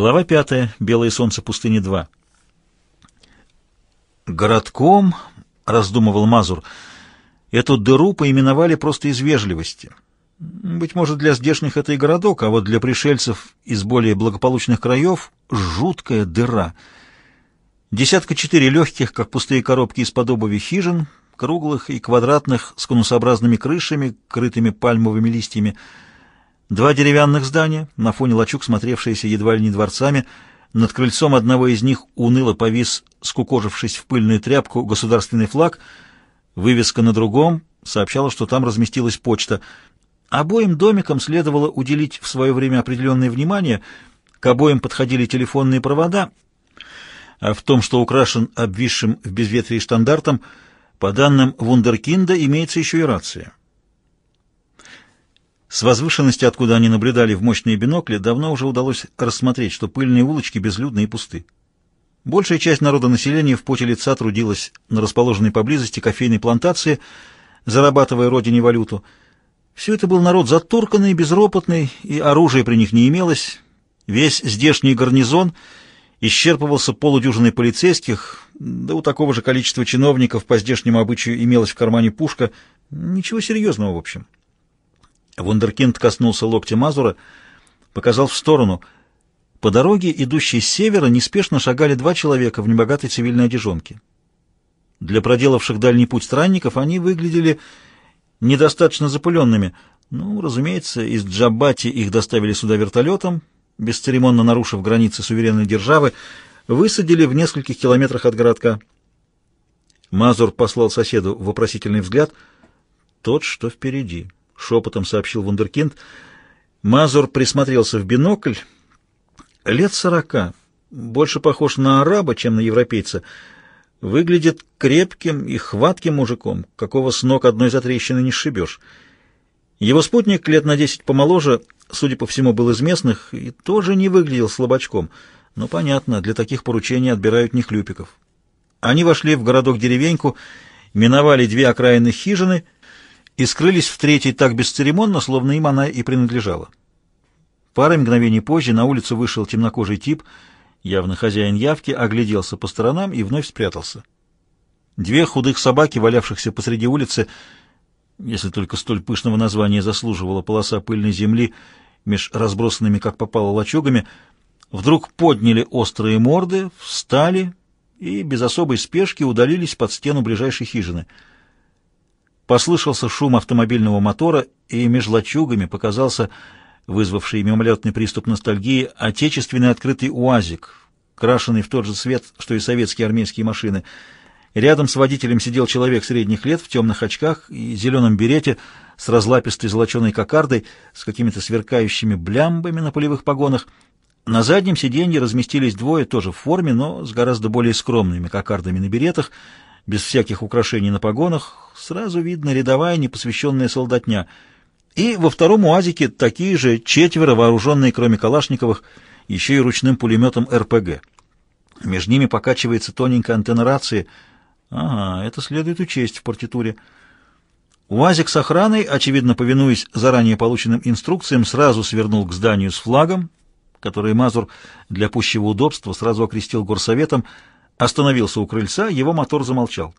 Глава 5. Белое солнце пустыни 2. Городком, раздумывал Мазур, эту дыру поименовали просто из вежливости. Быть может, для здешних это и городок, а вот для пришельцев из более благополучных краев жуткая дыра. 4 легких, как пустые коробки из-под обуви хижин, круглых и квадратных, с конусообразными крышами, крытыми пальмовыми листьями. 2 деревянных здания, на фоне лачуг, смотревшиеся едва ли не дворцами. Над крыльцом одного из них уныло повис, скукожившись в пыльную тряпку, государственный флаг. Вывеска на другом сообщала, что там разместилась почта. Обоим домикам следовало уделить в свое время определенное внимание, к обоим подходили телефонные провода, а в том, что украшен обвисшим в безветрии штандартом, по данным вундеркинда, имеется еще и рация. С возвышенности, откуда они наблюдали в мощные бинокли, давно уже удалось рассмотреть, что пыльные улочки безлюдны и пусты. Большая часть народонаселения в поте лица трудилась на расположенной поблизости кофейной плантации, зарабатывая родине валюту. Все это был народ затурканный, безропотный, и оружия при них не имелось. Весь здешний гарнизон исчерпывался полудюжиной полицейских, да у такого же количества чиновников по здешнему обычаю имелась в кармане пушка. Ничего серьезного, в общем. Вундеркинд коснулся локтя Мазура, показал в сторону. По дороге, идущей с севера, неспешно шагали 2 человека в небогатой цивильной одежонке. Для проделавших дальний путь странников они выглядели недостаточно запыленными. Разумеется, из Джабати их доставили сюда вертолетом, бесцеремонно нарушив границы суверенной державы, высадили в нескольких километрах от городка. Мазур послал соседу вопросительный взгляд. «Тот, что впереди», — шепотом сообщил вундеркинд. Мазур присмотрелся в бинокль. Лет 40, больше похож на араба, чем на европейца. Выглядит крепким и хватким мужиком, какого с ног одной затрещины не сшибешь. Его спутник лет на 10 помоложе, судя по всему, был из местных и тоже не выглядел слабачком. Но понятно, для таких поручений отбирают не хлюпиков. Они вошли в городок-деревеньку, миновали 2 окраинных хижины и скрылись в 3-й так бесцеремонно, словно им она и принадлежала. Парой мгновений позже на улицу вышел темнокожий тип, явно хозяин явки, огляделся по сторонам и вновь спрятался. 2 худых собаки, валявшихся посреди улицы, если только столь пышного названия заслуживала полоса пыльной земли меж разбросанными как попало лачугами, вдруг подняли острые морды, встали и без особой спешки удалились под стену ближайшей хижины. Послышался шум автомобильного мотора, и меж лачугами показался вызвавший мимолетный приступ ностальгии отечественный открытый УАЗик, крашеный в тот же цвет, что и советские армейские машины. Рядом с водителем сидел человек средних лет в темных очках и зеленом берете с разлапистой золоченой кокардой, с какими-то сверкающими блямбами на полевых погонах. На заднем сиденье разместились 2 тоже в форме, но с гораздо более скромными кокардами на беретах, без всяких украшений на погонах. Сразу видно рядовая непосвященная солдатня. И во втором УАЗике такие же 4, вооруженные, кроме калашниковых, еще и ручным пулеметом РПГ. Между ними покачивается тоненькая антенна рации. Ага, это следует учесть в партитуре. УАЗик с охраной, очевидно повинуясь заранее полученным инструкциям, сразу свернул к зданию с флагом, который Мазур для пущего удобства сразу окрестил горсоветом, остановился у крыльца, его мотор замолчал.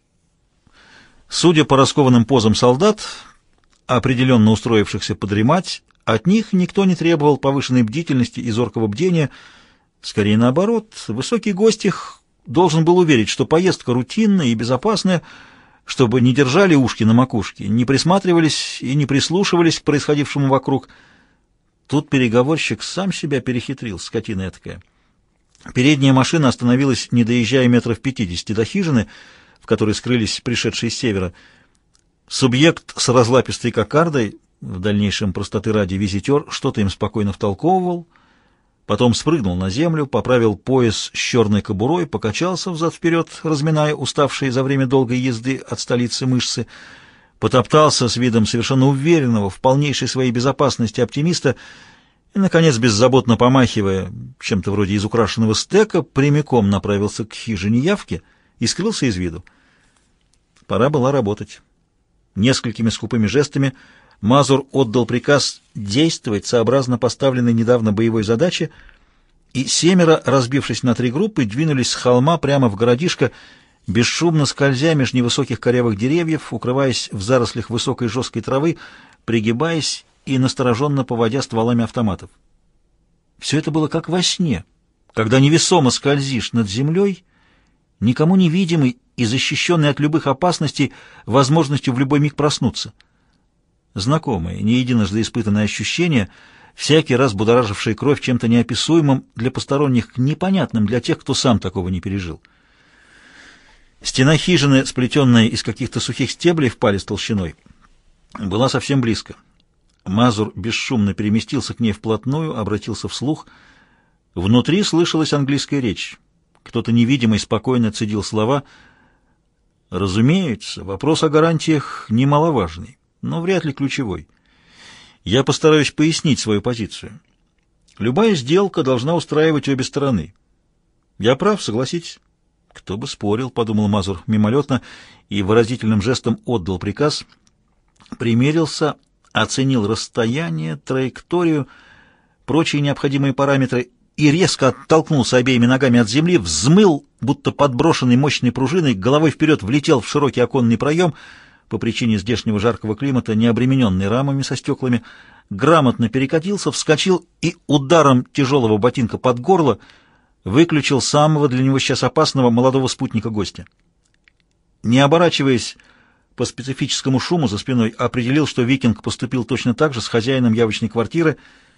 Судя по раскованным позам солдат, определенно устроившихся подремать, от них никто не требовал повышенной бдительности и зоркого бдения. Скорее наоборот, высокий гость их должен был уверить, что поездка рутинная и безопасная, чтобы не держали ушки на макушке, не присматривались и не прислушивались к происходившему вокруг. Тут переговорщик сам себя перехитрил, скотина этакая. Передняя машина остановилась, не доезжая метров 50 до хижины, в которой скрылись пришедшие с севера. Субъект с разлапистой кокардой, в дальнейшем простоты ради визитер, что-то им спокойно втолковывал, потом спрыгнул на землю, поправил пояс с черной кобурой, покачался взад-вперед, разминая уставшие за время долгой езды от столицы мышцы, потоптался с видом совершенно уверенного в полнейшей своей безопасности оптимиста и, наконец, беззаботно помахивая чем-то вроде изукрашенного стека, прямиком направился к хижине явки и скрылся из виду. Пора была работать. Несколькими скупыми жестами Мазур отдал приказ действовать сообразно поставленной недавно боевой задаче и 7, разбившись на 3 группы, двинулись с холма прямо в городишко, бесшумно скользя меж невысоких корявых деревьев, укрываясь в зарослях высокой жесткой травы, пригибаясь и настороженно поводя стволами автоматов. Все это было как во сне, когда невесомо скользишь над землей, никому невидимый и защищенный от любых опасностей, возможностью в любой миг проснуться. Знакомое, не единожды испытанное ощущение, всякий раз будоражившее кровь чем-то неописуемым для посторонних, непонятным для тех, кто сам такого не пережил. Стена хижины, сплетенная из каких-то сухих стеблей в палец толщиной, была совсем близко. Мазур бесшумно переместился к ней вплотную, обратился вслух. Внутри слышалась английская речь. Кто-то невидимый спокойно цедил слова. Разумеется, вопрос о гарантиях немаловажный, но вряд ли ключевой. Я постараюсь пояснить свою позицию. Любая сделка должна устраивать обе стороны. Я прав, согласитесь? Кто бы спорил, подумал Мазур мимолетно и выразительным жестом отдал приказ. Примерился, оценил расстояние, траекторию, прочие необходимые параметры и резко оттолкнулся обеими ногами от земли, взмыл, будто подброшенный мощной пружиной, головой вперед влетел в широкий оконный проем, по причине здешнего жаркого климата, не обремененный рамами со стеклами, грамотно перекатился, вскочил и ударом тяжелого ботинка под горло выключил самого для него сейчас опасного молодого спутника гостя. Не оборачиваясь по специфическому шуму за спиной, определил, что викинг поступил точно так же с хозяином явочной квартиры.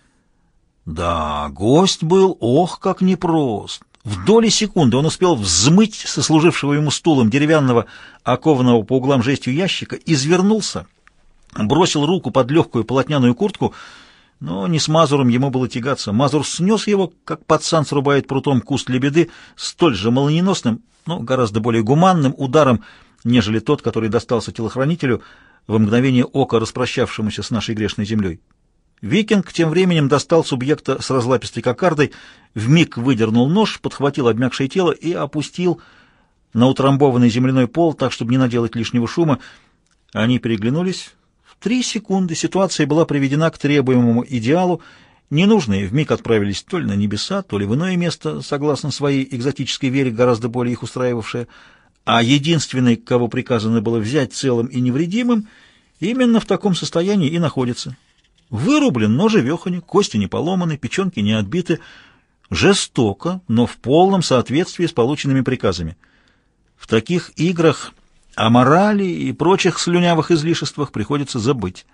Да, гость был, ох, как непрост. В доли секунды он успел взмыть со служившего ему стулом деревянного, окованного по углам жестью ящика, извернулся, бросил руку под легкую полотняную куртку, но не с Мазуром ему было тягаться. Мазур снес его, как пацан срубает прутом куст лебеды, столь же молниеносным, но гораздо более гуманным ударом, нежели тот, который достался телохранителю, во мгновение ока распрощавшемуся с нашей грешной землей. Викинг тем временем достал субъекта с разлапистой кокардой, вмиг выдернул нож, подхватил обмякшее тело и опустил на утрамбованный земляной пол, так, чтобы не наделать лишнего шума. Они переглянулись. В 3 секунды ситуация была приведена к требуемому идеалу. Ненужные вмиг отправились то ли на небеса, то ли в иное место, согласно своей экзотической вере, гораздо более их устраивавшее, а единственный, кого приказано было взять целым и невредимым, именно в таком состоянии и находится. Вырублен, но живеханик, кости не поломаны, печенки не отбиты. Жестоко, но в полном соответствии с полученными приказами. В таких играх о морали и прочих слюнявых излишествах приходится забыть.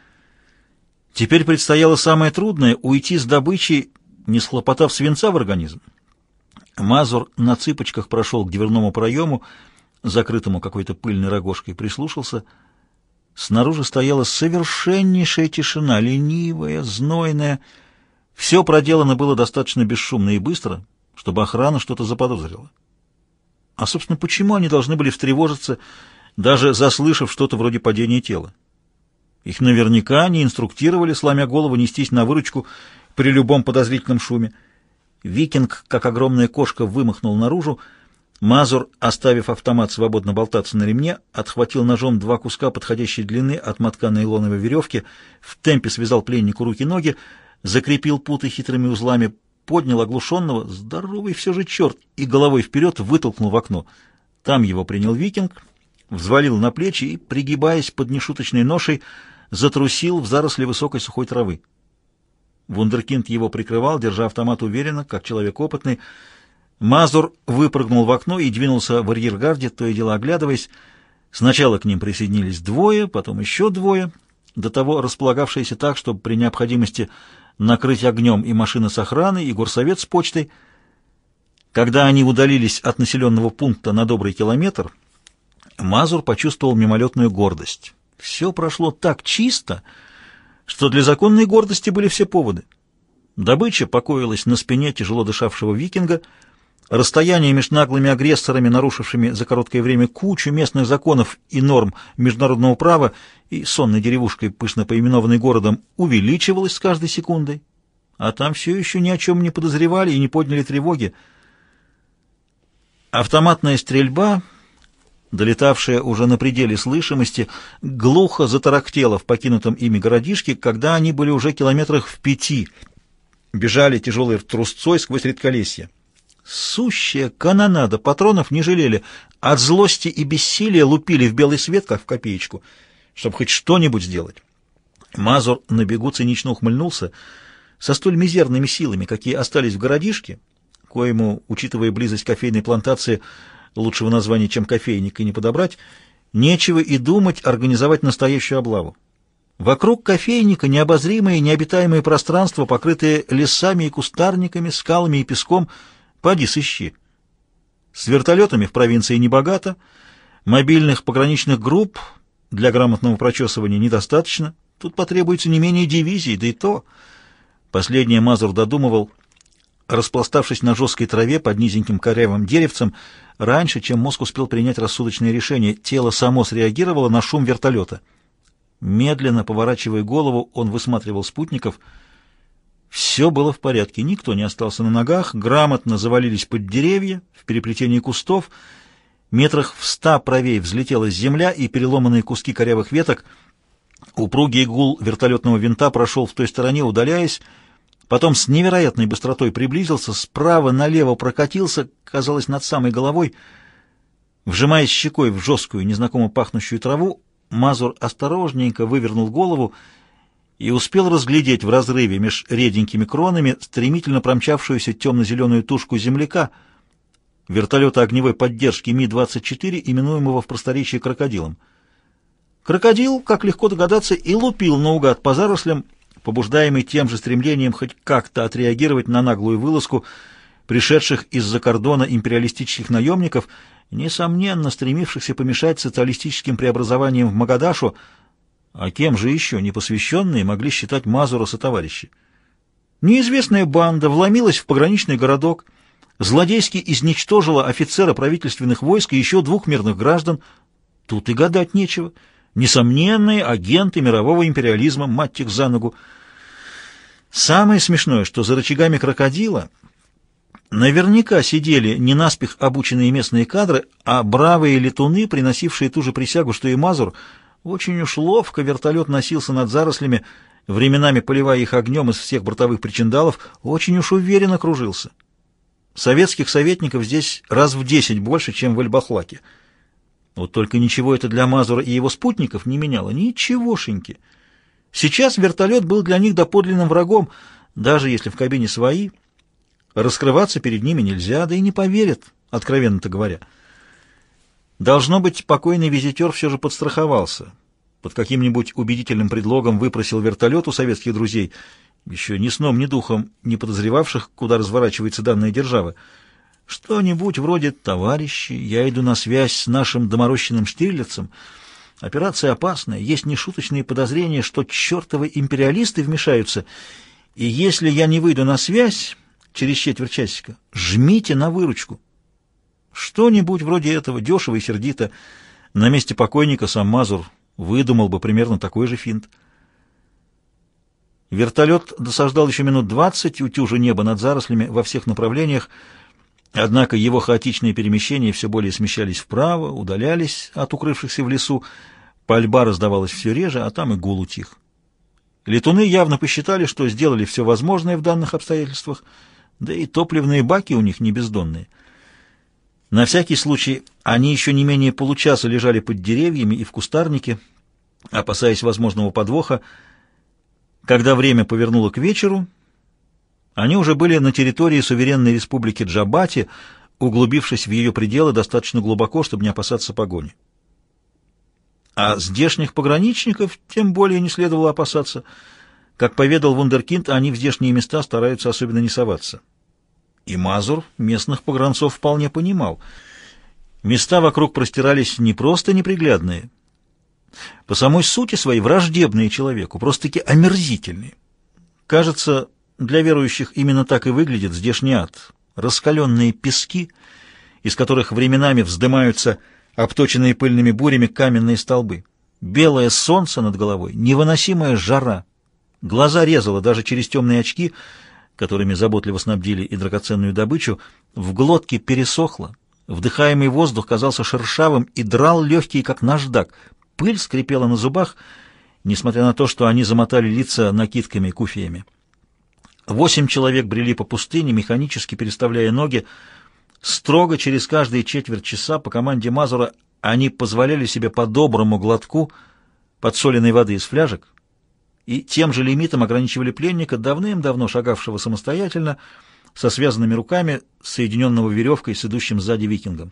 Теперь предстояло самое трудное — уйти с добычей, не схлопотав свинца в организм. Мазур на цыпочках прошел к дверному проему, закрытому какой-то пыльной рогожкой, прислушался. Снаружи стояла совершеннейшая тишина, ленивая, знойная. Все проделано было достаточно бесшумно и быстро, чтобы охрана что-то заподозрила. А, собственно, почему они должны были встревожиться, даже заслышав что-то вроде падения тела? Их наверняка не инструктировали, сломя голову, нестись на выручку при любом подозрительном шуме. Викинг, как огромная кошка, вымахнул наружу. Мазур, оставив автомат свободно болтаться на ремне, отхватил ножом 2 куска подходящей длины от мотка нейлоновой веревки, в темпе связал пленнику руки-ноги, закрепил путы хитрыми узлами, поднял оглушенного, здоровый все же черт, и головой вперед вытолкнул в окно. Там его принял викинг, взвалил на плечи и, пригибаясь под нешуточной ношей, затрусил в заросли высокой сухой травы. Вундеркинд его прикрывал, держа автомат уверенно, как человек опытный. Мазур выпрыгнул в окно и двинулся в арьергарде, то и дело оглядываясь. Сначала к ним присоединились 2, потом еще 2, до того располагавшиеся так, чтобы при необходимости накрыть огнем и машины с охраной, и горсовет с почтой. Когда они удалились от населенного пункта на добрый километр, Мазур почувствовал мимолетную гордость. Все прошло так чисто, что для законной гордости были все поводы. Добыча покоилась на спине тяжело дышавшего викинга. Расстояние между наглыми агрессорами, нарушившими за короткое время кучу местных законов и норм международного права, и сонной деревушкой, пышно поименованной городом, увеличивалось с каждой секундой. А там все еще ни о чем не подозревали и не подняли тревоги. Автоматная стрельба, долетавшая уже на пределе слышимости, глухо затарахтела в покинутом ими городишке, когда они были уже километрах в 5 бежали тяжелой трусцой сквозь редколесье. Сущая канонада, патронов не жалели, от злости и бессилия лупили в белый свет, как в копеечку, чтобы хоть что-нибудь сделать. Мазур на бегу цинично ухмыльнулся. Со столь мизерными силами, какие остались в городишке, коему, учитывая близость кофейной плантации, лучшего названия, чем кофейник, и не подобрать, нечего и думать организовать настоящую облаву. Вокруг кофейника необозримые необитаемые пространства, покрытые лесами и кустарниками, скалами и песком. Поди сыщи. С вертолетами в провинции небогато, мобильных пограничных групп для грамотного прочесывания недостаточно, тут потребуется не менее дивизии, да и то. Последнее Мазур додумывал, распластавшись на жесткой траве под низеньким корявым деревцем, раньше, чем мозг успел принять рассудочное решение, тело само среагировало на шум вертолета. Медленно поворачивая голову, он высматривал спутников. Все было в порядке, никто не остался на ногах, грамотно завалились под деревья, в переплетении кустов. Метрах в 100 правее взлетела земля и переломанные куски корявых веток. Упругий гул вертолетного винта прошел в той стороне, удаляясь, потом с невероятной быстротой приблизился, справа налево прокатился, казалось, над самой головой. Вжимаясь щекой в жесткую, незнакомо пахнущую траву, Мазур осторожненько вывернул голову и успел разглядеть в разрыве меж реденькими кронами стремительно промчавшуюся темно-зеленую тушку земляка, вертолета огневой поддержки Ми-24, именуемого в просторечии крокодилом. Крокодил, как легко догадаться, и лупил наугад по зарослям, побуждаемый тем же стремлением хоть как-то отреагировать на наглую вылазку пришедших из-за кордона империалистических наемников, несомненно стремившихся помешать социалистическим преобразованиям в Магадашу, а кем же еще непосвященные могли считать Мазура сотоварищи? Неизвестная банда вломилась в пограничный городок, злодейски изничтожила офицера правительственных войск и еще 2 мирных граждан. Тут и гадать нечего. Несомненные агенты мирового империализма, мать их за ногу. Самое смешное, что за рычагами крокодила наверняка сидели не наспех обученные местные кадры, а бравые летуны, приносившие ту же присягу, что и Мазур. Очень уж ловко вертолет носился над зарослями, временами поливая их огнем из всех бортовых причиндалов, очень уж уверенно кружился. Советских советников здесь раз в 10 больше, чем в Эль-Бахлаке. Вот только ничего это для Мазура и его спутников не меняло, ничегошеньки. Сейчас вертолет был для них доподлинным врагом, даже если в кабине свои. Раскрываться перед ними нельзя, да и не поверят, откровенно-то говоря. Должно быть, покойный визитер все же подстраховался. Под каким-нибудь убедительным предлогом выпросил вертолет у советских друзей, еще ни сном, ни духом не подозревавших, куда разворачивается данная держава. Что-нибудь вроде «Товарищи, я иду на связь с нашим доморощенным Штирлицем. Операция опасная, есть нешуточные подозрения, что чертовы империалисты вмешаются, и если я не выйду на связь через четверть часика, жмите на выручку». Что-нибудь вроде этого, дешево и сердито. На месте покойника сам Мазур выдумал бы примерно такой же финт. Вертолет досаждал еще минут 20, утюжа небо над зарослями во всех направлениях, однако его хаотичные перемещения все более смещались вправо, удалялись от укрывшихся в лесу, пальба раздавалась все реже, а там и гул утих. Летуны явно посчитали, что сделали все возможное в данных обстоятельствах, да и топливные баки у них не бездонные. На всякий случай они еще не менее получаса лежали под деревьями и в кустарнике, опасаясь возможного подвоха. Когда время повернуло к вечеру, они уже были на территории суверенной республики Джабати, углубившись в ее пределы достаточно глубоко, чтобы не опасаться погони. А здешних пограничников тем более не следовало опасаться. Как поведал вундеркинд, они в здешние места стараются особенно не соваться. И Мазур местных погранцов вполне понимал. Места вокруг простирались не просто неприглядные, по самой сути своей враждебные человеку, просто-таки омерзительные. Кажется, для верующих именно так и выглядит здешний ад. Раскаленные пески, из которых временами вздымаются обточенные пыльными бурями каменные столбы. Белое солнце над головой, невыносимая жара. Глаза резало даже через темные очки, которыми заботливо снабдили и драгоценную добычу, в глотке пересохло, вдыхаемый воздух казался шершавым и драл легкие, как наждак, пыль скрипела на зубах, несмотря на то, что они замотали лица накидками и куфиями. 8 человек брели по пустыне, механически переставляя ноги. Строго через каждые четверть часа по команде Мазура они позволяли себе по доброму глотку подсоленной воды из фляжек и тем же лимитом ограничивали пленника, давным-давно шагавшего самостоятельно, со связанными руками, соединенного веревкой с идущим сзади викингом.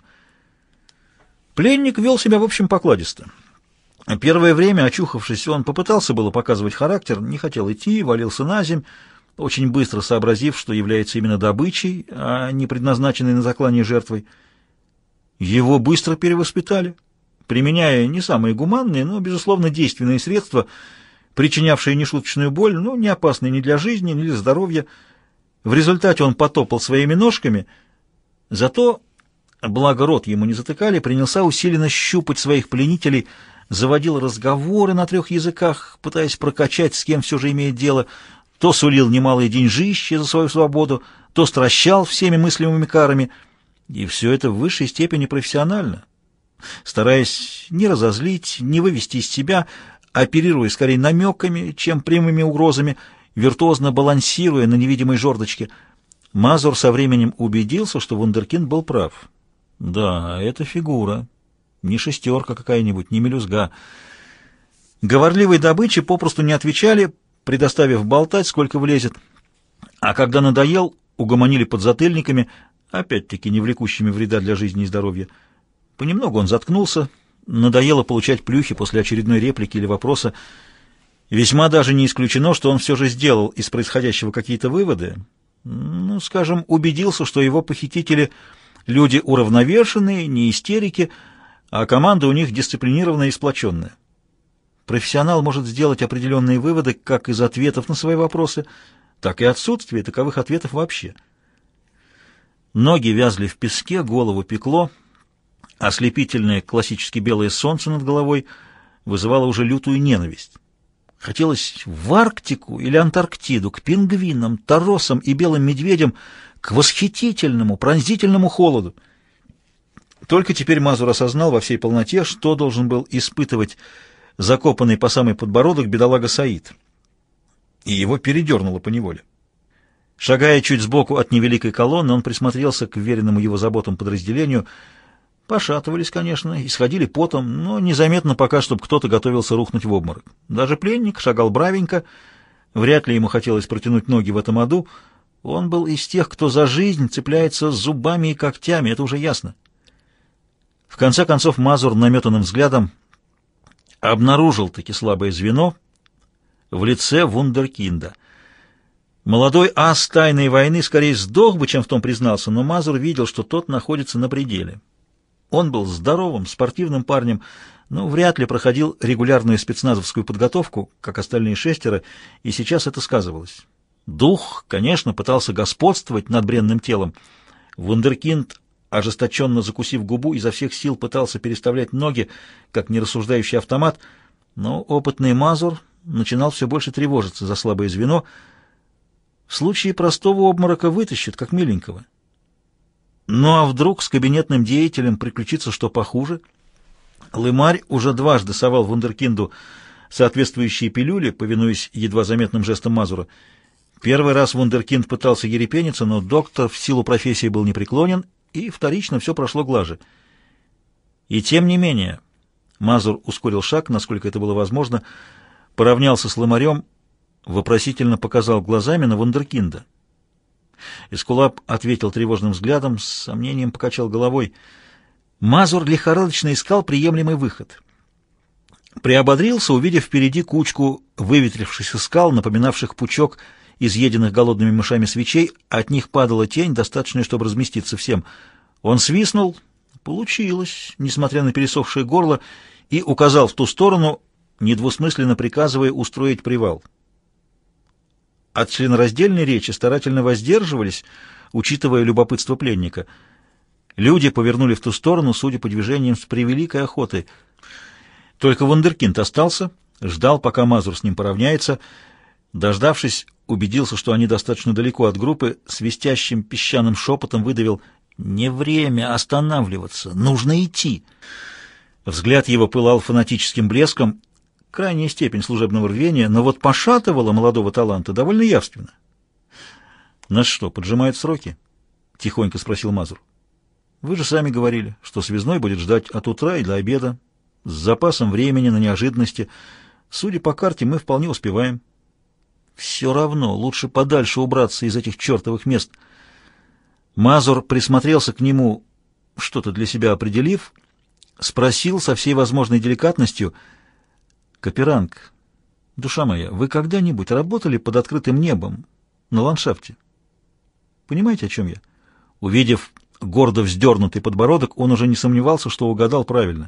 Пленник вел себя, в общем, покладисто. Первое время, очухавшись, он попытался было показывать характер, не хотел идти, валился на земь, очень быстро сообразив, что является именно добычей, а не предназначенной на заклание жертвой. Его быстро перевоспитали, применяя не самые гуманные, но, безусловно, действенные средства, причинявшие нешуточную боль, но не опасные ни для жизни, ни для здоровья. В результате он потопал своими ножками, зато, благо рот ему не затыкали, принялся усиленно щупать своих пленителей, заводил разговоры на 3 языках, пытаясь прокачать, с кем все же имеет дело, то сулил немалые деньжищи за свою свободу, то стращал всеми мыслимыми карами, и все это в высшей степени профессионально, стараясь не разозлить, не вывести из себя, оперируя скорее намеками, чем прямыми угрозами, виртуозно балансируя на невидимой жердочке. Мазур со временем убедился, что вундеркинд был прав. Да, это фигура, не шестерка какая-нибудь, не мелюзга. Говорливой добыче попросту не отвечали, предоставив болтать, сколько влезет. А когда надоел, угомонили подзатыльниками, опять-таки не влекущими вреда для жизни и здоровья. Понемногу он заткнулся, надоело получать плюхи после очередной реплики или вопроса. Весьма даже не исключено, что он все же сделал из происходящего какие-то выводы. Ну, скажем, убедился, что его похитители — люди уравновешенные, не истерики, а команда у них дисциплинированная и сплоченная. Профессионал может сделать определенные выводы как из ответов на свои вопросы, так и отсутствия таковых ответов вообще. Ноги вязли в песке, голову пекло, ослепительное классически белое солнце над головой вызывало уже лютую ненависть. Хотелось в Арктику или Антарктиду, к пингвинам, торосам и белым медведям, к восхитительному, пронзительному холоду. Только теперь Мазур осознал во всей полноте, что должен был испытывать закопанный по самый подбородок бедолага Саид. И его передернуло поневоле. Шагая чуть сбоку от невеликой колонны, он присмотрелся к веренному его заботам подразделению. Пошатывались, конечно, исходили потом, но незаметно пока, чтобы кто-то готовился рухнуть в обморок. Даже пленник шагал бравенько, вряд ли ему хотелось протянуть ноги в этом аду. Он был из тех, кто за жизнь цепляется зубами и когтями, это уже ясно. В конце концов Мазур наметанным взглядом обнаружил-таки слабое звено в лице вундеркинда. Молодой ас тайной войны скорее сдох бы, чем в том признался, но Мазур видел, что тот находится на пределе. Он был здоровым, спортивным парнем, но вряд ли проходил регулярную спецназовскую подготовку, как остальные 6, и сейчас это сказывалось. Дух, конечно, пытался господствовать над бренным телом. Вундеркинд, ожесточенно закусив губу, изо всех сил пытался переставлять ноги, как нерассуждающий автомат, но опытный Мазур начинал все больше тревожиться за слабое звено. В случае простого обморока вытащит, как миленького. Ну а вдруг с кабинетным деятелем приключится что похуже? Лымарь уже дважды совал вундеркинду соответствующие пилюли, повинуясь едва заметным жестам Мазура. Первый раз вундеркинд пытался ерепениться, но доктор в силу профессии был непреклонен, и вторично все прошло глаже. И тем не менее, Мазур ускорил шаг, насколько это было возможно, поравнялся с Лымарем, вопросительно показал глазами на вундеркинда. Эскулап ответил тревожным взглядом, с сомнением покачал головой. Мазур лихорадочно искал приемлемый выход. Приободрился, увидев впереди кучку выветрившихся скал, напоминавших пучок изъеденных голодными мышами свечей, от них падала тень, достаточная, чтобы разместиться всем. Он свистнул, получилось, несмотря на пересохшее горло, и указал в ту сторону, недвусмысленно приказывая устроить привал. От членораздельной речи старательно воздерживались, учитывая любопытство пленника. Люди повернули в ту сторону, судя по движениям, с превеликой охотой. Только вундеркинд остался, ждал, пока Мазур с ним поравняется. Дождавшись, убедился, что они достаточно далеко от группы, свистящим песчаным шепотом выдавил: «Не время останавливаться, нужно идти». Взгляд его пылал фанатическим блеском, крайняя степень служебного рвения, но вот пошатывало молодого таланта довольно явственно. Нас что, поджимают сроки? Тихонько спросил Мазур. Вы же сами говорили, что связной будет ждать от утра и до обеда, с запасом времени на неожиданности. Судя по карте, мы вполне успеваем. Все равно лучше подальше убраться из этих чертовых мест. Мазур присмотрелся к нему, что-то для себя определив, спросил со всей возможной деликатностью: «Каперанг, душа моя, вы когда-нибудь работали под открытым небом на ландшафте? Понимаете, о чем я?» Увидев гордо вздернутый подбородок, он уже не сомневался, что угадал правильно.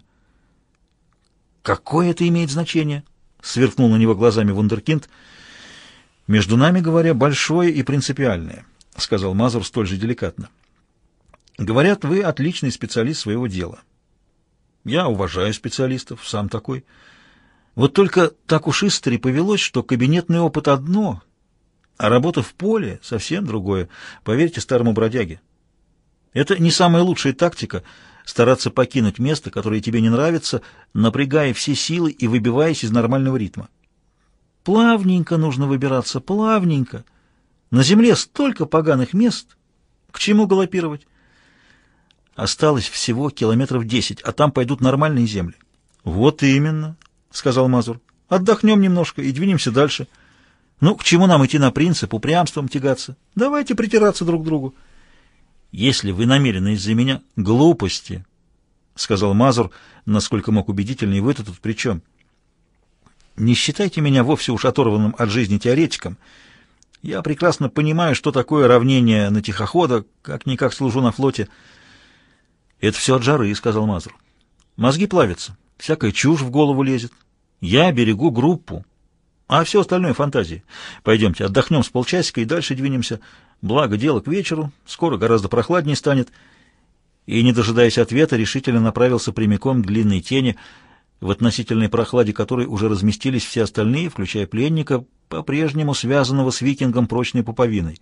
«Какое это имеет значение?» — сверкнул на него глазами вундеркинд. «Между нами говоря, большое и принципиальное», — сказал Мазур столь же деликатно. «Говорят, вы отличный специалист своего дела. Я уважаю специалистов, сам такой. Вот только так уж истори повелось, что кабинетный опыт одно, а работа в поле совсем другое, поверьте старому бродяге. Это не самая лучшая тактика — стараться покинуть место, которое тебе не нравится, напрягая все силы и выбиваясь из нормального ритма. Плавненько нужно выбираться, плавненько. На земле столько поганых мест. К чему галопировать? Осталось всего километров 10, а там пойдут нормальные земли». «Вот именно», — сказал Мазур. «Отдохнем немножко и двинемся дальше. Ну, к чему нам идти на принцип, упрямством тягаться? Давайте притираться друг к другу». «Если вы намерены из-за меня...» «Глупости», — сказал Мазур, насколько мог убедительно, и вы-то тут при чем? «Не считайте меня вовсе уж оторванным от жизни теоретиком. Я прекрасно понимаю, что такое равнение на тихохода, как-никак служу на флоте». «Это все от жары», — сказал Мазур. «Мозги плавятся, всякая чушь в голову лезет. Я берегу группу, а все остальное — фантазии. Пойдемте, отдохнем с полчасика и дальше двинемся. Благо, дело к вечеру, скоро гораздо прохладнее станет». И, не дожидаясь ответа, решительно направился прямиком к длинной тени, в относительной прохладе которой уже разместились все остальные, включая пленника, по-прежнему связанного с викингом прочной пуповиной.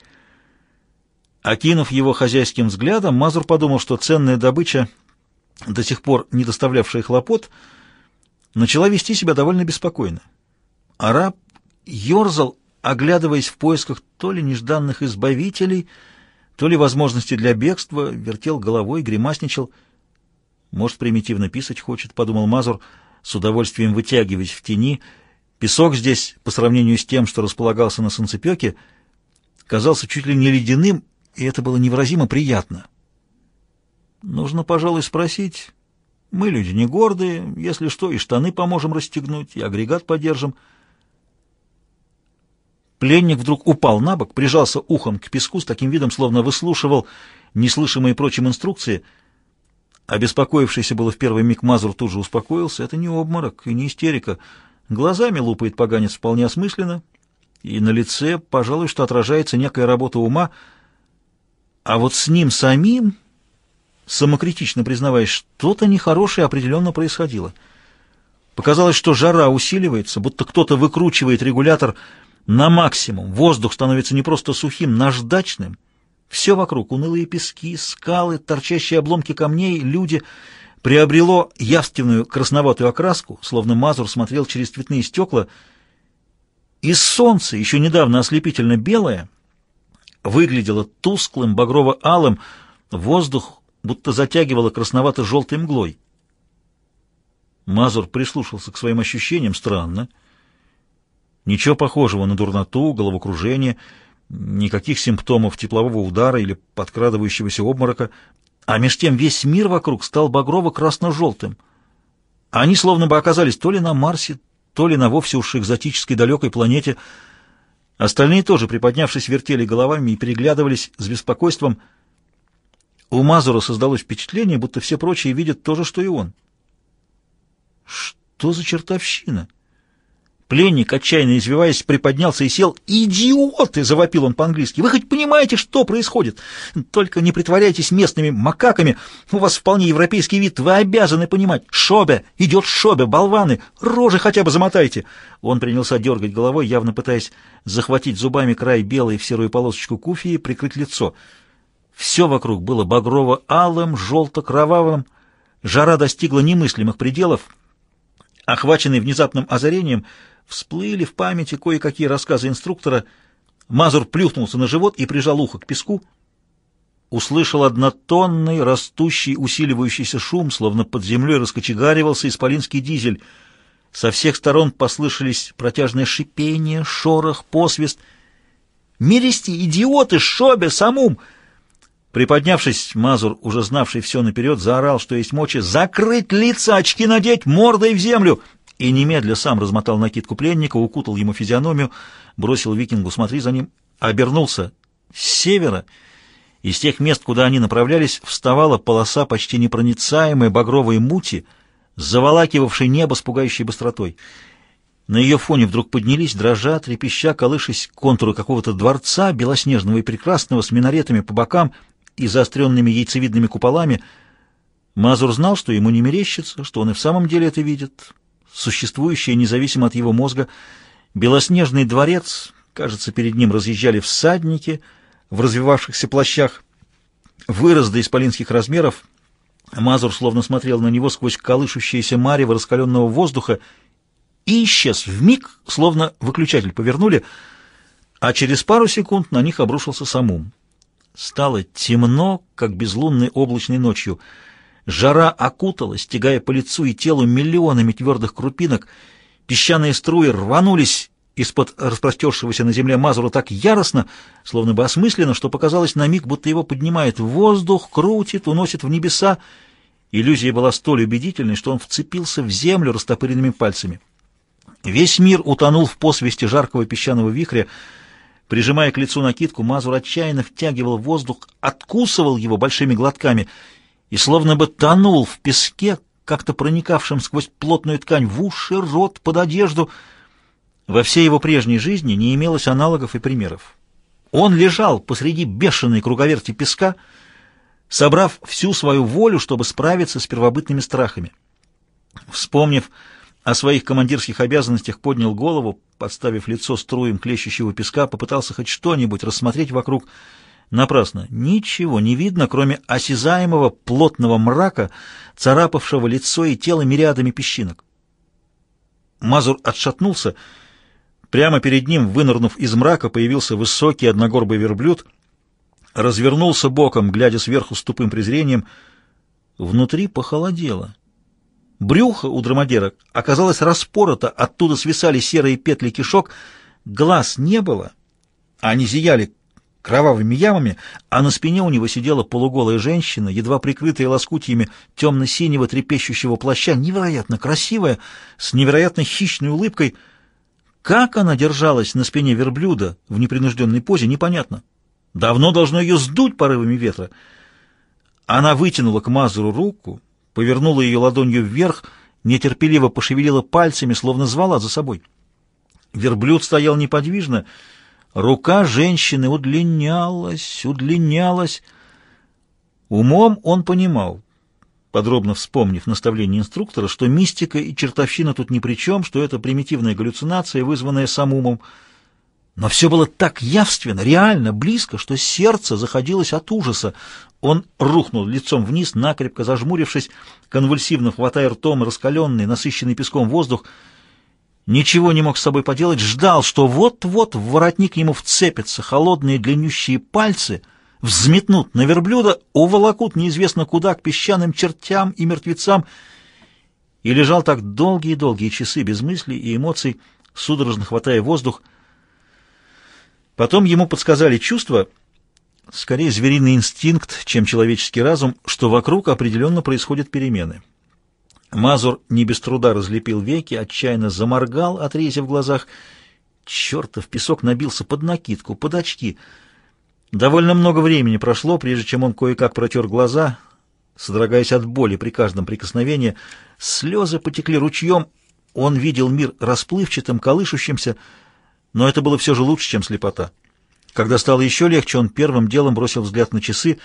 Окинув его хозяйским взглядом, Мазур подумал, что ценная добыча, до сих пор не доставлявшая хлопот, начала вести себя довольно беспокойно. Араб ерзал, оглядываясь в поисках то ли нежданных избавителей, то ли возможности для бегства, вертел головой, гримасничал. «Может, примитивно писать хочет», — подумал Мазур, с удовольствием вытягиваясь в тени. Песок здесь, по сравнению с тем, что располагался на солнцепеке, казался чуть ли не ледяным, и это было невыразимо приятно. «Нужно, пожалуй, спросить. Мы люди не гордые, если что, и штаны поможем расстегнуть, и агрегат подержим». Пленник вдруг упал на бок, прижался ухом к песку с таким видом, словно выслушивал неслышимые прочим инструкции. Обеспокоившийся было в первый миг Мазур тут же успокоился. Это не обморок и не истерика. Глазами лупает поганец вполне осмысленно, и на лице, пожалуй, что отражается некая работа ума. А вот с ним самим, самокритично признаваясь, что-то нехорошее определенно происходило. Показалось, что жара усиливается, будто кто-то выкручивает регулятор на максимум. Воздух становится не просто сухим, наждачным. Все вокруг — унылые пески, скалы, торчащие обломки камней, люди — приобрело явственную красноватую окраску, словно Мазур смотрел через цветные стекла. И солнце, еще недавно ослепительно белое, выглядело тусклым, багрово-алым, воздух будто затягивало красновато-желтой мглой. Мазур прислушался к своим ощущениям. Странно. Ничего похожего на дурноту, головокружение, никаких симптомов теплового удара или подкрадывающегося обморока, а меж тем весь мир вокруг стал багрово-красно-желтым. Они словно бы оказались то ли на Марсе, то ли на вовсе уж экзотической далекой планете. Остальные тоже, приподнявшись, вертели головами и переглядывались с беспокойством. У Мазура создалось впечатление, будто все прочие видят то же, что и он. Что за чертовщина? Пленник, отчаянно извиваясь, приподнялся и сел. «Идиоты!» — завопил он по-английски. «Вы хоть понимаете, что происходит? Только не притворяйтесь местными макаками. У вас вполне европейский вид. Вы обязаны понимать. Шобе! Идет шобе! Болваны! Рожи хотя бы замотайте!» Он принялся дергать головой, явно пытаясь захватить зубами край белой в серую полосочку куфии и прикрыть лицо. Все вокруг было багрово-алым, желто-кровавым. Жара достигла немыслимых пределов. Охваченный внезапным озарением, всплыли в памяти кое-какие рассказы инструктора Мазур плюхнулся на живот и прижал ухо к песку. Услышал однотонный, растущий, усиливающийся шум, словно под землей раскочегаривался исполинский дизель. Со всех сторон послышались протяжное шипение, шорох, посвист. «Мерести, идиоты, Шобе, Самум!» Приподнявшись, Мазур, уже знавший все наперед, заорал, что есть мочи: «Закрыть лица, очки надеть, мордой в землю!» И немедля сам размотал накидку пленника, укутал ему физиономию, бросил викингу: «Смотри за ним!» Обернулся. С севера, из тех мест, куда они направлялись, вставала полоса почти непроницаемой багровой мути, заволакивавшей небо с пугающей быстротой. На ее фоне вдруг поднялись, дрожа, трепеща, колышась контуры какого-то дворца, белоснежного и прекрасного, с минаретами по бокам и заостренными яйцевидными куполами. Мазур знал, что ему не мерещится, что он и в самом деле это видит. Существующее независимо от его мозга, белоснежный дворец, кажется, перед ним разъезжали всадники в развивавшихся плащах, вырос до исполинских размеров. Мазур словно смотрел на него сквозь колышущееся марево раскаленного воздуха и исчез вмиг, словно выключатель повернули, а через пару секунд на них обрушился Самум. Стало темно, как безлунной облачной ночью. Жара окутала, стягая по лицу и телу миллионами твердых крупинок. Песчаные струи рванулись из-под распростершегося на земле Мазура так яростно, словно бы осмысленно, что показалось на миг, будто его поднимает в воздух, крутит, уносит в небеса. Иллюзия была столь убедительной, что он вцепился в землю растопыренными пальцами. Весь мир утонул в посвисте жаркого песчаного вихря. Прижимая к лицу накидку, Мазур отчаянно втягивал воздух, откусывал его большими глотками и словно бы тонул в песке, как-то проникавшем сквозь плотную ткань в уши, рот, под одежду. Во всей его прежней жизни не имелось аналогов и примеров. Он лежал посреди бешеной круговерти песка, собрав всю свою волю, чтобы справиться с первобытными страхами. Вспомнив о своих командирских обязанностях, поднял голову, подставив лицо струям клещущего песка, попытался хоть что-нибудь рассмотреть вокруг. Напрасно. Ничего не видно, кроме осязаемого плотного мрака, царапавшего лицо и тело мириадами песчинок. Мазур отшатнулся. Прямо перед ним, вынырнув из мрака, появился высокий одногорбый верблюд, развернулся боком, глядя сверху с тупым презрением. Внутри похолодело. Брюхо у дромадера оказалось распорото, оттуда свисали серые петли кишок, глаз не было, они зияли кровавыми ямами, а на спине у него сидела полуголая женщина, едва прикрытая лоскутьями темно-синего трепещущего плаща, невероятно красивая, с невероятно хищной улыбкой. Как она держалась на спине верблюда в непринужденной позе, непонятно. Давно должно ее сдуть порывами ветра. Она вытянула к Мазуру руку, повернула ее ладонью вверх, нетерпеливо пошевелила пальцами, словно звала за собой. Верблюд стоял неподвижно. Рука женщины удлинялась, удлинялась. Умом он понимал, подробно вспомнив наставление инструктора, что мистика и чертовщина тут ни при чем, что это примитивная галлюцинация, вызванная Самумом. Но все было так явственно, реально, близко, что сердце заходилось от ужаса. Он рухнул лицом вниз, накрепко зажмурившись, конвульсивно хватая ртом раскаленный, насыщенный песком воздух. Ничего не мог с собой поделать, ждал, что вот-вот в воротник ему вцепятся холодные длиннющие пальцы, взметнут на верблюда, уволокут неизвестно куда, к песчаным чертям и мертвецам. И лежал так долгие-долгие часы без мыслей и эмоций, судорожно хватая воздух. Потом ему подсказали чувства, скорее звериный инстинкт, чем человеческий разум, что вокруг определенно происходят перемены. Мазур не без труда разлепил веки, отчаянно заморгал, отрезав в глазах. Чертов песок набился под накидку, под очки. Довольно много времени прошло, прежде чем он кое-как протер глаза, содрогаясь от боли при каждом прикосновении. Слезы потекли ручьем. Он видел мир расплывчатым, колышущимся, но это было все же лучше, чем слепота. Когда стало еще легче, он первым делом бросил взгляд на часы,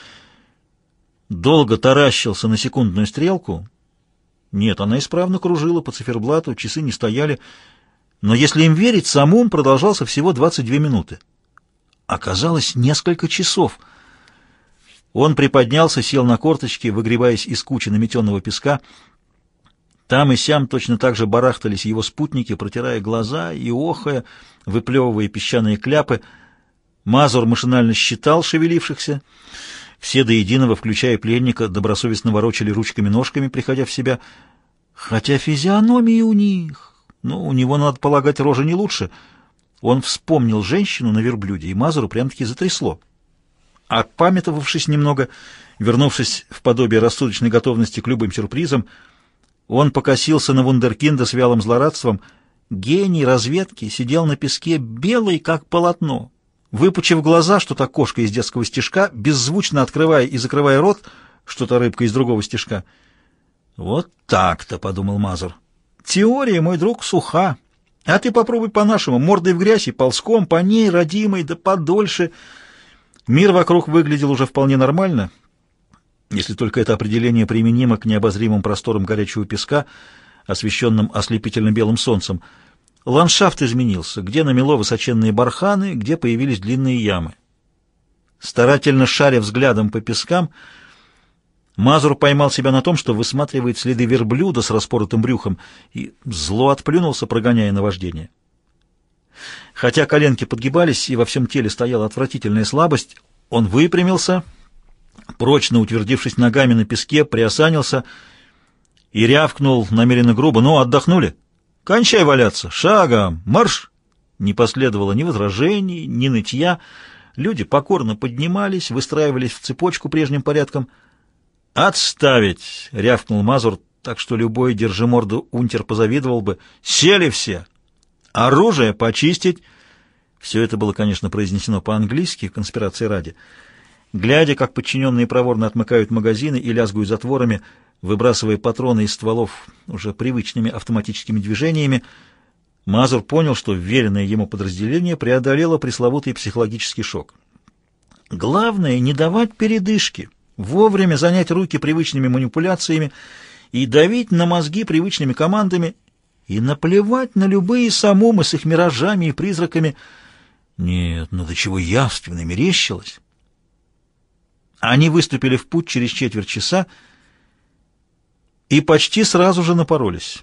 долго таращился на секундную стрелку. Нет, она исправно кружила по циферблату, часы не стояли, но если им верить, сам ум продолжался всего 22 минуты. Оказалось, несколько часов. Он приподнялся, сел на корточки, выгребаясь из кучи наметенного песка. Там и сям точно так же барахтались его спутники, протирая глаза и охая, выплевывая песчаные кляпы. Мазур машинально считал шевелившихся. Все до единого, включая пленника, добросовестно ворочали ручками-ножками, приходя в себя. Хотя физиономии у них... Ну, у него, надо полагать, рожа не лучше. Он вспомнил женщину на верблюде, и Мазуру прям-таки затрясло. Опамятовавшись немного, вернувшись в подобие рассудочной готовности к любым сюрпризам, он покосился на вундеркинда с вялым злорадством. Гений разведки сидел на песке белый, как полотно, выпучив глаза, что-то кошка из детского стишка, беззвучно открывая и закрывая рот, что-то рыбка из другого стишка. «Вот так-то», — подумал Мазур. «Теория, мой друг, суха. А ты попробуй по-нашему, мордой в грязь и ползком по ней, родимой, да подольше». Мир вокруг выглядел уже вполне нормально, если только это определение применимо к необозримым просторам горячего песка, освещенным ослепительно белым солнцем. Ландшафт изменился, где намело высоченные барханы, где появились длинные ямы. Старательно шаря взглядом по пескам, Мазур поймал себя на том, что высматривает следы верблюда с распоротым брюхом, и зло отплюнулся, прогоняя наваждение. Хотя коленки подгибались и во всем теле стояла отвратительная слабость, он выпрямился, прочно утвердившись ногами на песке, приосанился и рявкнул намеренно грубо: «Ну, отдохнули? Кончай валяться! Шагом! Марш!» Не последовало ни возражений, ни нытья. Люди покорно поднимались, выстраивались в цепочку прежним порядком. «Отставить!» — рявкнул Мазур, так что любой держиморду унтер позавидовал бы. «Сели все! Оружие почистить!» Все это было, конечно, произнесено по-английски, конспирации ради. Глядя, как подчиненные проворно отмыкают магазины и лязгают затворами, выбрасывая патроны из стволов уже привычными автоматическими движениями, Мазур понял, что вверенное ему подразделение преодолело пресловутый психологический шок. Главное — не давать передышки, вовремя занять руки привычными манипуляциями и давить на мозги привычными командами, и наплевать на любые самумы с их миражами и призраками. Нет, ну до чего явственно мерещилось. Они выступили в путь через четверть часа и почти сразу же напоролись.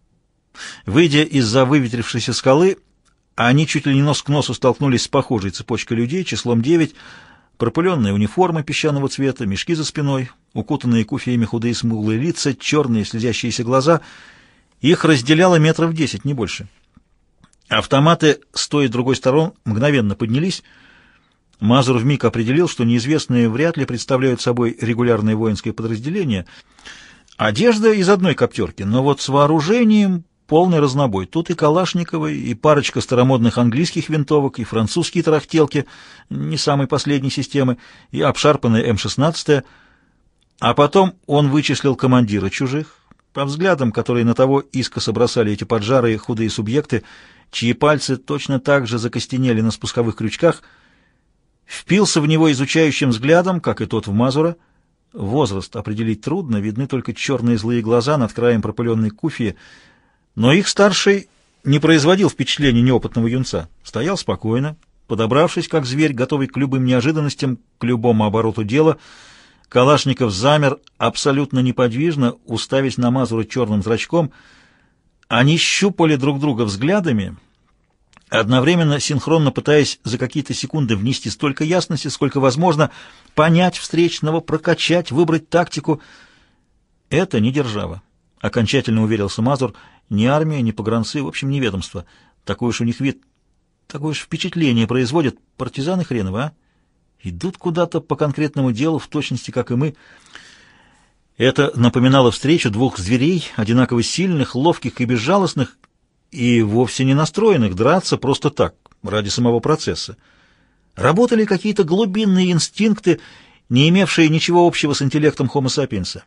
Выйдя из-за выветрившейся скалы, они чуть ли не нос к носу столкнулись с похожей цепочкой людей числом 9, пропыленные униформы песчаного цвета, мешки за спиной, укутанные куфиями худые смуглые лица, черные слезящиеся глаза. Их разделяло метров 10, не больше. Автоматы с той и другой сторон мгновенно поднялись. Мазур вмиг определил, что неизвестные вряд ли представляют собой регулярное воинское подразделение. Одежда из одной коптерки, но вот с вооружением полный разнобой. Тут и калашниковые, и парочка старомодных английских винтовок, и французские тарахтелки не самой последней системы, и обшарпанная М-16. А потом он вычислил командира чужих, по взглядам, которые на того искоса бросали эти поджарые худые субъекты, чьи пальцы точно так же закостенели на спусковых крючках, впился в него изучающим взглядом, как и тот в Мазура. Возраст определить трудно, видны только черные злые глаза над краем пропыленной куфии, но их старший не производил впечатления неопытного юнца. Стоял спокойно, подобравшись, как зверь, готовый к любым неожиданностям, к любому обороту дела. Калашников замер абсолютно неподвижно, уставясь на Мазура черным зрачком. Они щупали друг друга взглядами, одновременно синхронно пытаясь за какие-то секунды внести столько ясности, сколько возможно, понять встречного, прокачать, выбрать тактику. Это не держава, окончательно уверился Мазур. Ни армия, ни погранцы, в общем, ни ведомство. Такой уж у них вид, такое уж впечатление производят. Партизаны хреновы, а? Идут куда-то по конкретному делу, в точности, как и мы. Это напоминало встречу двух зверей, одинаково сильных, ловких и безжалостных, и вовсе не настроенных драться просто так, ради самого процесса. Работали какие-то глубинные инстинкты, не имевшие ничего общего с интеллектом Homo sapiens.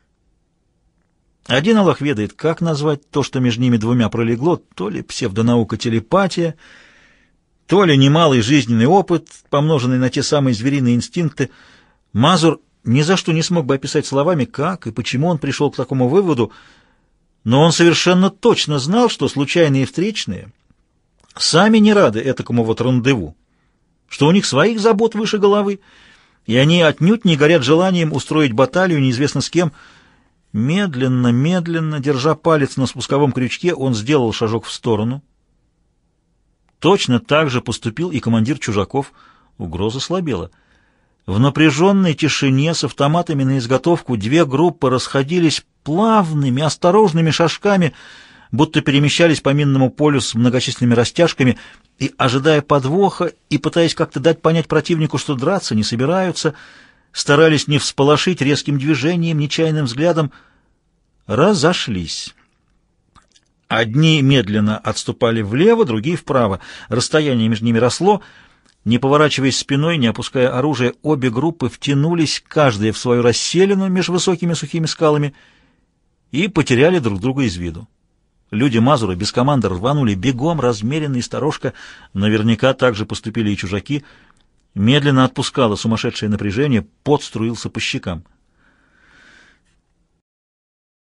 Один Аллах ведает, как назвать то, что между ними двумя пролегло, то ли псевдонаука телепатия, то ли немалый жизненный опыт, помноженный на те самые звериные инстинкты. Мазур ни за что не смог бы описать словами, как и почему он пришел к такому выводу, но он совершенно точно знал, что случайные встречные сами не рады этакому вот рандеву, что у них своих забот выше головы, и они отнюдь не горят желанием устроить баталию неизвестно с кем. Медленно, медленно, держа палец на спусковом крючке, он сделал шажок в сторону. Точно так же поступил и командир чужаков. Угроза слабела. В напряженной тишине с автоматами на изготовку две группы расходились плавными, осторожными шажками, будто перемещались по минному полю с многочисленными растяжками, и, ожидая подвоха и пытаясь как-то дать понять противнику, что драться не собираются, старались не всполошить резким движением, нечаянным взглядом, разошлись. Одни медленно отступали влево, другие вправо. Расстояние между ними росло. Не поворачиваясь спиной, не опуская оружие, обе группы втянулись, каждая в свою расселину между высокими сухими скалами, и потеряли друг друга из виду. Люди Мазура без команды рванули бегом, размеренно и сторожко. Наверняка так же поступили и чужаки. Медленно отпускало сумасшедшее напряжение, пот струился по щекам.